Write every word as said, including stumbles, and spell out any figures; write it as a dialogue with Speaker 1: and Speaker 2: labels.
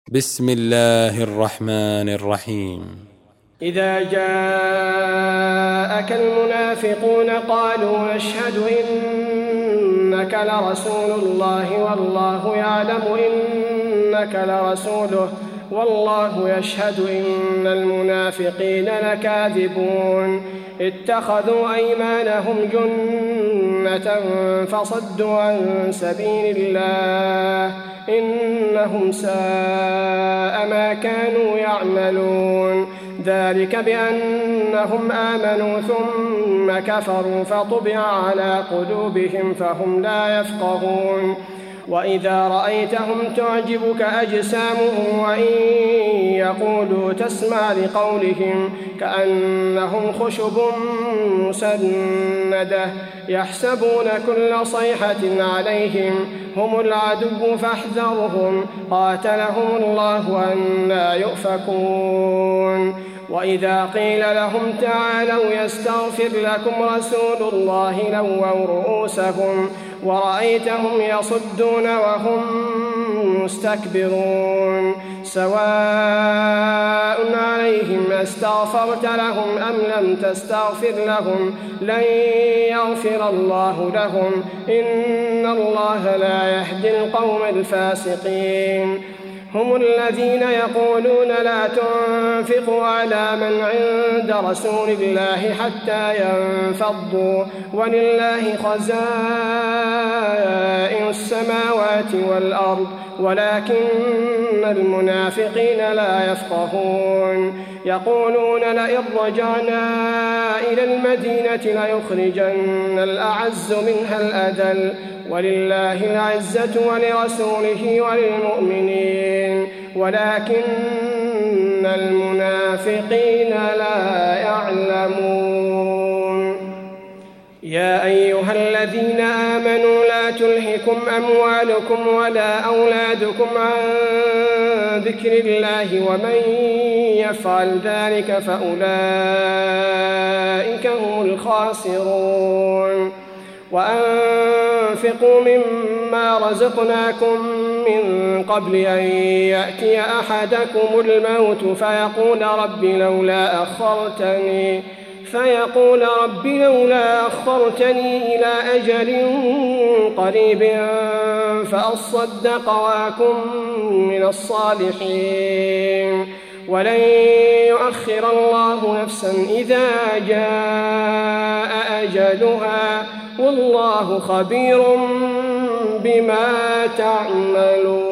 Speaker 1: بسم الله الرحمن الرحيم.
Speaker 2: إذا جاءك المنافقون قالوا نشهد إنك لرسول الله والله يعلم إنك لرسوله والله يشهد إن المنافقين لكاذبون اتخذوا أيمانهم جنة فصدوا عن سبيل الله إنهم ساء ما كانوا يعملون ذلك بأنهم آمنوا ثم كفروا فطبع على قلوبهم فهم لا يفقهون وإذا رأيتهم تعجبك أجسامهم وإن يقولوا تسمع لقولهم كأنهم خشب مسندة يحسبون كل صيحة عليهم هم العدو فاحذرهم قاتلهم الله أنى يؤفكون وإذا قيل لهم تعالوا يستغفر لكم رسول الله لووا رؤوسهم ورأيتهم يصدون وهم مستكبرون سواء عليهم استغفرت لهم أم لم تستغفر لهم لن يغفر الله لهم إن الله لا يهدي القوم الفاسقين هم الذين يقولون لا تنفقوا على من عند رسول الله حتى ينفضوا ولله خزائن السماوات والأرض ولكن المنافقين لا يفقهون يقولون لئن رجعنا إلى المدينة ليخرجن الأعز منها الأذل ولله العزة ولرسوله وللمؤمنين ولكن المنافقين لا يعلمون يا أيها الذين آمنوا لا تلهكم أموالكم ولا أولادكم عن ذكر الله ومن يفعل ذلك فأولئك هم الخاسرون وأنفقوا مما رزقناكم من قبل أن يأتي أحدكم الموت فيقول رب لولا أخرتني فيقول رب لولا أخرتني إلى أجل قريب فأصدق وأكن من الصالحين ولن يؤخر الله نفسا إذا جاء أجلها والله خبير بما تعملون.